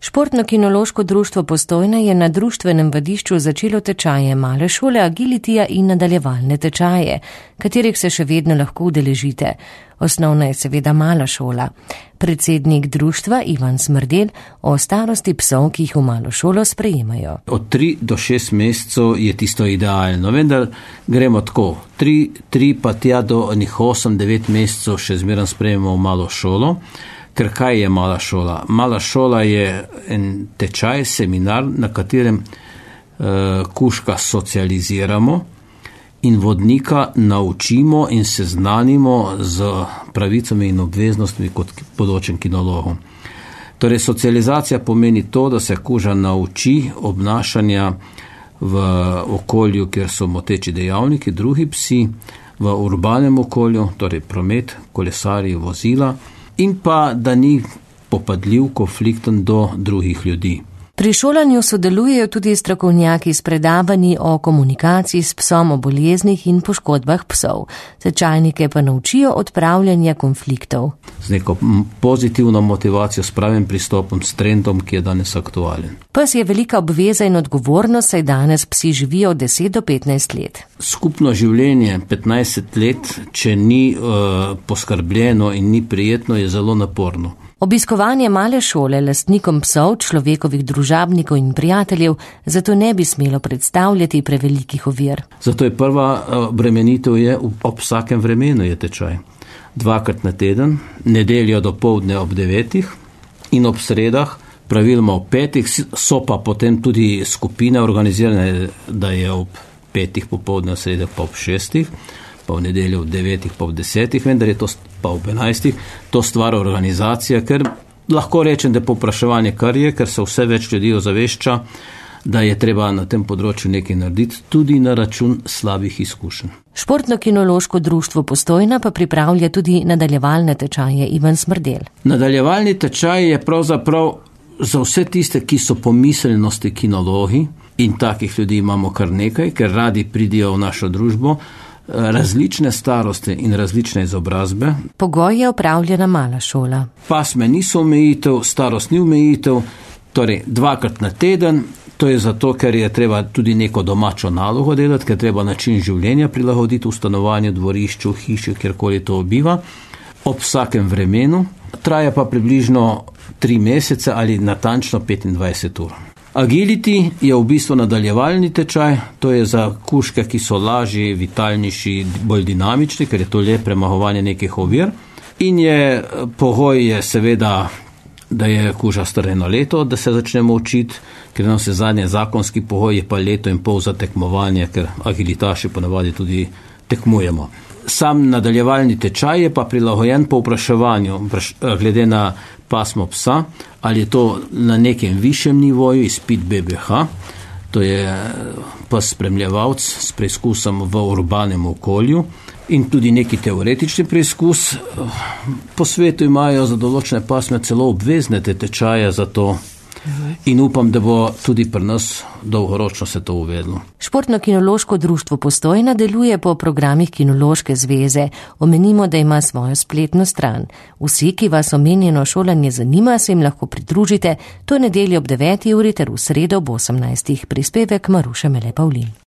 Športno-kinološko društvo Postojna je na društvenem vadišču začelo tečaje male šole agilitija in nadaljevalne tečaje, katerih se še vedno lahko udeležite. Osnovna je seveda mala šola. Predsednik društva Ivan Smrdelj o starosti psov, ki jih v malo šolo sprejemajo. Od 3 do 6 mesecev je tisto idealno, vendar gremo tako. 3 pa tja do 8-9 mesecev še zmeraj sprejemamo v malo šolo. Ker kaj je mala šola? Mala šola je en tečaj, seminar, na katerem kužka socializiramo in vodnika naučimo in seznanimo z pravicami in obveznostmi kot bodočim kinologom. Torej, socializacija pomeni to, da se kuža nauči obnašanja v okolju, kjer so moteči dejavniki, drugi psi, v urbanem okolju, torej promet, kolesarji, vozila, in pa, da ni popadljiv, konflikten do drugih ljudi. Pri šolanju sodelujejo tudi strokovnjaki s predavanji o komunikaciji s psom, o boleznih in poškodbah psov. Tečajnike pa naučijo odpravljanja konfliktov. Z neko pozitivno motivacijo, s pravim pristopom, s trendom, ki je danes aktualen. Pes je velika obveza in odgovornost, saj danes psi živijo od 10 do 15 let. Skupno življenje 15 let, če ni poskrbljeno in ni prijetno, je zelo naporno. Obiskovanje male šole lastnikom psov, človekovih družabnikov in prijateljev zato ne bi smelo predstavljati prevelikih ovir. Zato je prva bremenitev ob vsakem vremenu je tečaj. 2-krat na teden, nedeljo dopoldne ob 9 in ob sredah, praviloma ob 5, so pa potem tudi skupine organizirane, da je ob 5 popoldne, v sredah pa ob 6, pa v nedeljo ob 9, pa ob 10, vendar je to pa ob 11, to stvar organizacija, ker lahko rečem, da povpraševanje kar je, ker se vse več ljudi ozavešča, da je treba na tem področju nekaj narediti, tudi na račun slabih izkušenj. Športno-kinološko društvo Postojna pa pripravlja tudi nadaljevalne tečaje. Ivan Smrdelj. Nadaljevalni tečaj je pravzaprav za vse tiste, ki so po miselnosti kinologi, in takih ljudi imamo kar nekaj, ker radi pridijo v našo družbo, različne starosti in različne izobrazbe. Pogoj je opravljena mala šola. Pasme niso omejitev, starost ni omejitev, torej 2-krat na teden, to je zato, ker je treba tudi neko domačo nalogo delati, ker treba način življenja prilagoditi v stanovanju, dvorišču, hiši, kjerkoli to biva, ob vsakem vremenu, traja pa približno 3 mesece ali natančno 25 ur. Agility je v bistvu nadaljevalni tečaj, to je za kužke, ki so lažji, vitalnejši, bolj dinamični, ker je to le premagovanje nekih ovir. In pogoj je seveda, da je kuža star 1 leto, da se začnemo učiti, ker nam se zadnje zakonski pogoj je pa 1,5 leta za tekmovanje, ker agilitaši ponavadi tudi tekmujemo. Sam nadaljevalni tečaj je pa prilagojen po vpraševanju, glede na pasmo psa, ali je to na nekem višjem nivoju, izpit BBH, to je pes spremljevalc s preizkusom v urbanem okolju in tudi neki teoretični preizkus. Po svetu imajo za določene pasme celo obvezne tečaje za to. In upam, da bo tudi pri nas dolgoročno se to uvedlo. Športno-kinološko društvo Postojna deluje po programih Kinološke zveze. Omenimo, da ima svojo spletno stran. Vsi, ki vas omenjeno šolanje zanima, se jim lahko pridružite to nedeljo ob 9 uri ter v sredo ob 18. Prispevek Maruše Mele Pavlin.